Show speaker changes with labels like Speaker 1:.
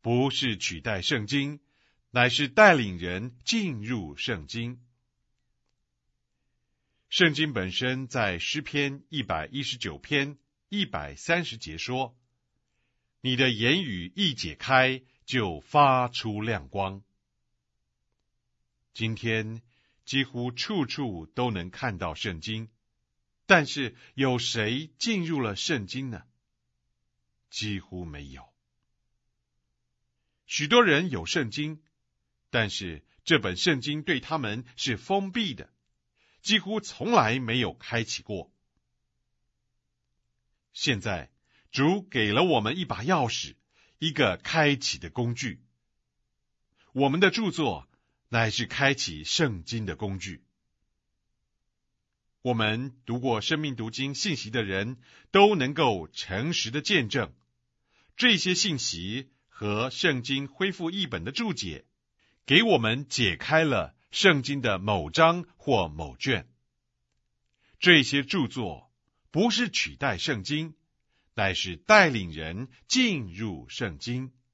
Speaker 1: 不是取代圣经，乃是带领人进入圣经。圣经本身在诗篇119篇130节说：你的言语一解开，就发出亮光。今天几乎处处都能看到圣经，但是有谁进入了圣经呢？几乎没有。许多人有圣经，但是这本圣经对他们是封闭的，几乎从来没有开启过。现在主给了我们一把钥匙，一个开启的工具。我们的著作乃是开启圣经的工具。我们读过生命读经信息的人，都能够诚实的见证，这些信息和圣经恢复译本的注解，给我们解开了圣经的某章或某卷。这些著作不是取代圣经，乃是带领人进入圣经。